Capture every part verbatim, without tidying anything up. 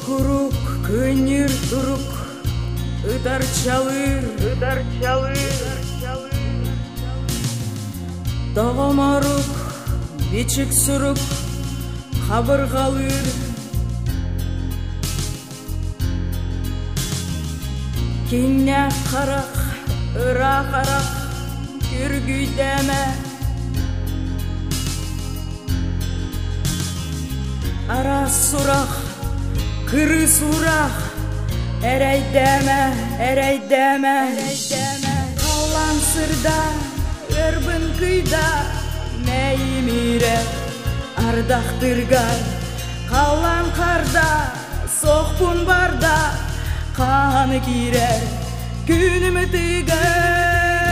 Курукурук, кынер турук, ыдар чалыр, ыдар чалыр. Дағамарук, бичик сурук, қабырғалыр. Кенне қарақ, ыра қарақ, күргүйдәмә. Ара сурақ, кыры сурақ, әрәйдәмә, әрәйдәмә. Қалан сырда, өрбін күйда, мәйімірі ардақтырғар. Қалан қарда, соқпын барда, қаны кирер, күнімі тігер.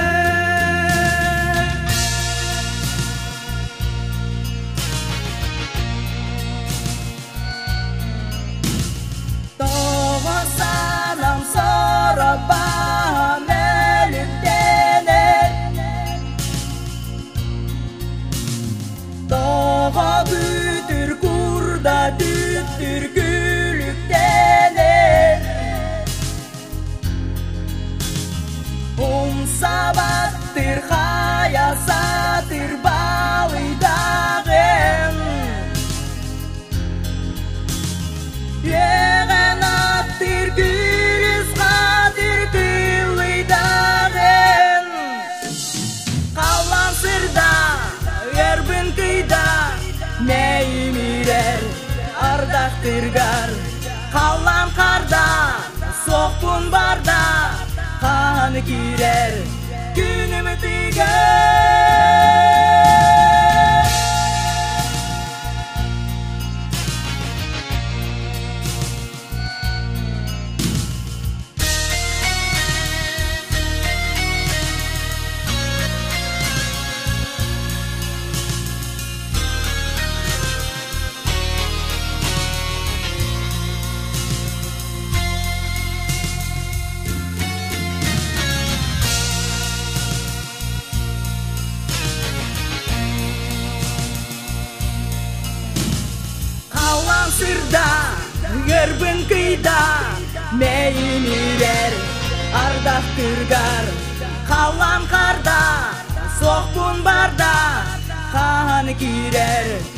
Тоғысанам сорапа мөліктенер, тоға бүтір құрда түттір күліктенер. Сабаттыр хаясатыр балыдағын, еген аттыр күріс қатыр күлыдағын. Қалан сырда, өрбін күйда, мәйімірер ардақтырғар. Қалан қарда, соқпын барда, қаны кирер, күнімі тігер. Сырда, өрбін күйда, мәйімірер ардақтырғар. Қалан қарда, соқпын барда, қаны кирер.